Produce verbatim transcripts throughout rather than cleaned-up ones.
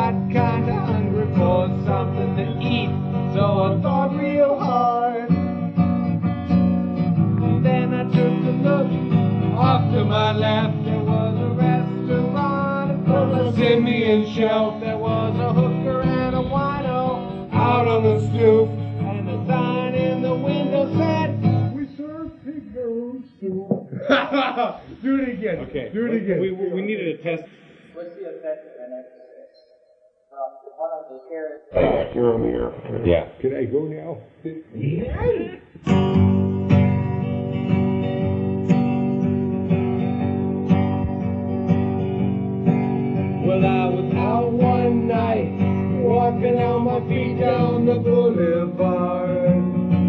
got kinda hungry for something to eat, so I thought real hard. Then I took a look, off to my left there was a restaurant full of Simeon shelf. There was a hooker and a wino out on the stoop, and a sign in the window said, "We serve pig marrow soup." Do it again. Okay. Do it again. We, we, we needed a test. What's the effect of an exorcist? Well, one of the characters. You're here. Yeah. Can I go now? Yeah. Well, I was out one night, walking on my feet down the boulevard.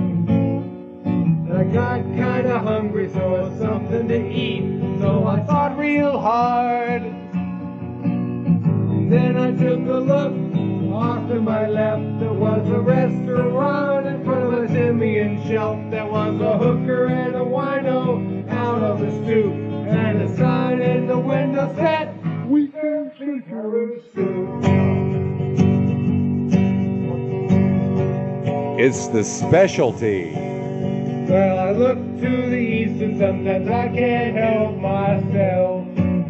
I got kinda hungry, so I was something to eat, so I thought real hard. Then I took a look, off to my left there was a restaurant in front of a Simeon shelf. There was a hooker and a wino out on the stoop, and a sign in the window said, "We serve pig marrow soup." It's the specialty. Well, I look to the east and sometimes I can't help myself.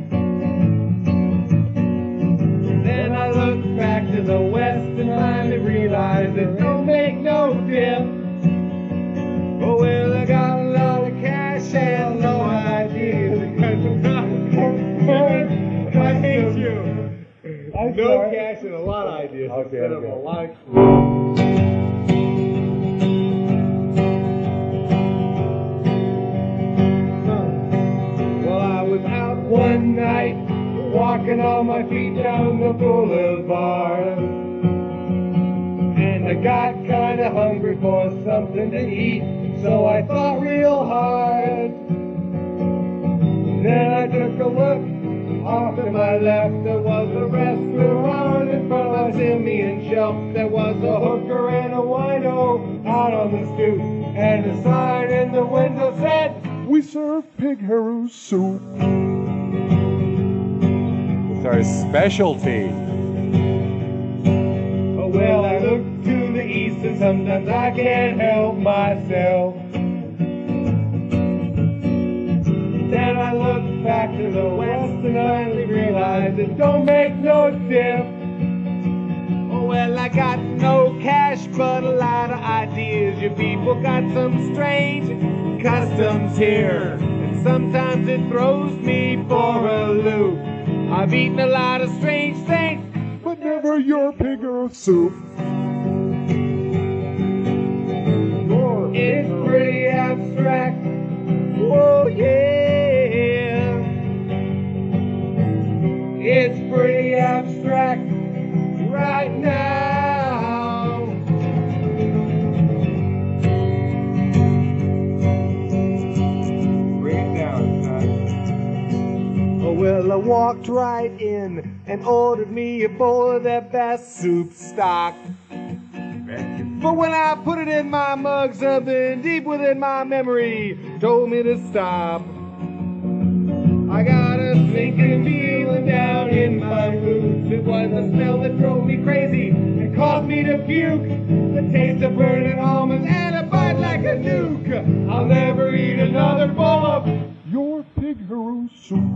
Then I look back to the west and finally realize it don't make no difference. Oh well, I got a lot of cash and no ideas because I'm not I hate you. I'm No sorry. cash and a lot of ideas Okay, instead of okay. a lot of... Well, I was out one night, walking on my feet down the boulevard, and I got kinda hungry for something to eat, so I thought real hard. Then I took a look, off to my left there was a restaurant in front of a Simeon shelf. There was a hooker and a wino out on the stoop, and a sign in the window said, We serve pig marrow soup. It's our specialty. "Oh well, I look to the east and sometimes I can't help myself." Then I look back to the west and I realize it don't make no difference. Oh well, I got no cash but a lot of ideas. You people got some strange customs here, and sometimes it throws me for a loop. I've eaten a lot of strange things, But never your pig marrow soup. it's pretty abstract. Oh yeah, it's pretty abstract right now. Bring it down, son. Oh well, I walked right in and ordered me a bowl of that best soup stock. But when I put it in my mug, something deep within my memory told me to stop. I got a sinking feeling down in my boots. It was the smell that drove me crazy and caused me to puke. The taste of burning almonds and a bite like a nuke. I'll never eat another bowl of Your pig marrow soup.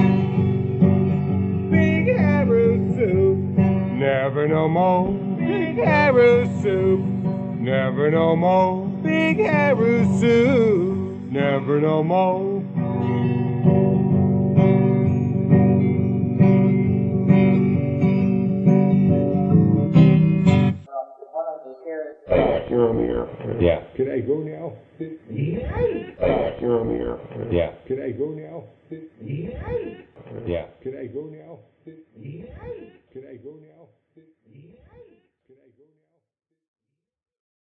Big Arrow soup. Never no more. Big Arrow soup. Never no more. Big Arrow soup. Never no more. Well, one of the characters. You're here. Yeah. Can I go now? Yeah. You're here. Yeah. Can I go now?